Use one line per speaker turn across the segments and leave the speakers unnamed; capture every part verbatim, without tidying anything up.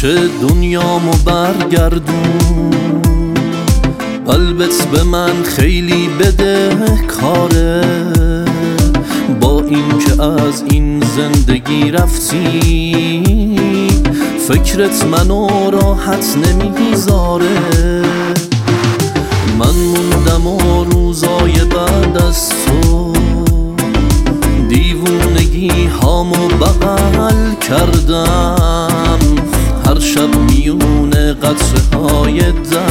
دنیامو برگردون. قلبت به من خیلی بده کاره، با این که از این زندگی رفتی فکرت منو راحت نمیذاره. من موندم و روزای بعد از تو دیوونگی هامو بغل کردم. هر شب میونه قطره های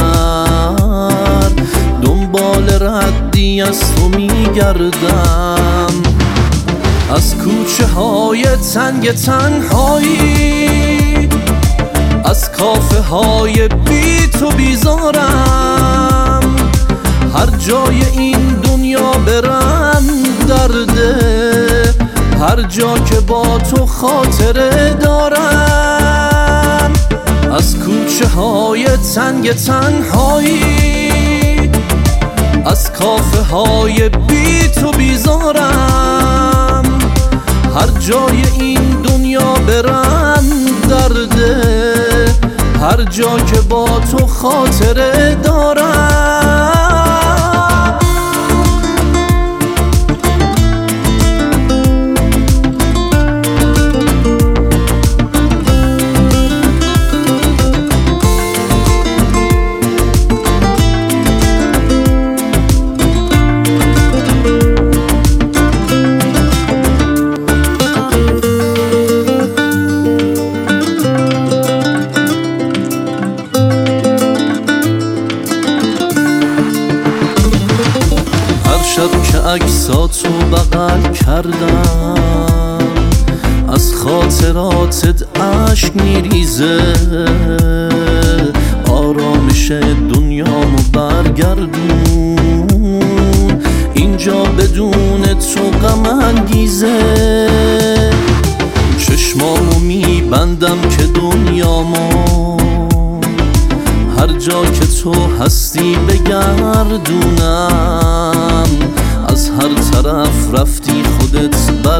در دنبال ردی از تو میگردم. از کوچه های تنگ تنهایی، از کافه های بی تو بیزارم. هر جای این دنیا برم درده، هر جا که با تو خاطره دارم. از کوچه های تنگ تنهایی، از کافه های بی تو بیزارم. هر جای این دنیا برم درده، هر جا که با تو خاطره دارم. شب که عکساتو بغل کردم، از خاطراتت عشق میریزه. آرامش دنیامو برگردون، اینجا بدون تو غم انگیزه. چشمامو میبندم که دنیامو هر جا که تو هستی بگردونم. از هر طرف رفتی خودت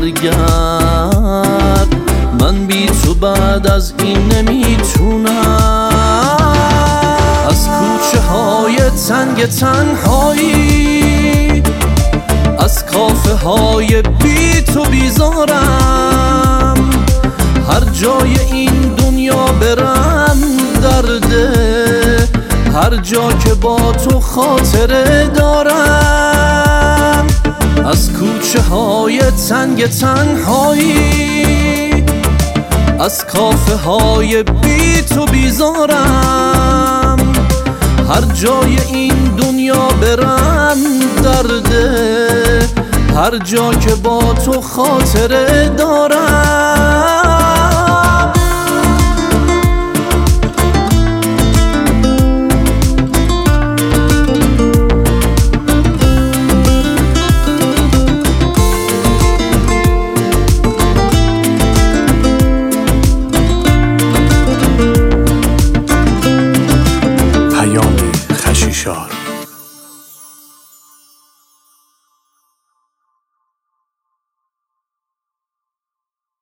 برگرد، من بی تو بعد از این نمیتونم. از کوچه های تنگ تنهایی، از کافه های بی تو بیزارم. هر جای این دنیا برم درده، هر جا که با تو خاطره دارم. از کوچه های تنگ تنهایی، از کافه های بی تو بیزارم. هر جای این دنیا برم درده، هر جا که با تو خاطره دارم.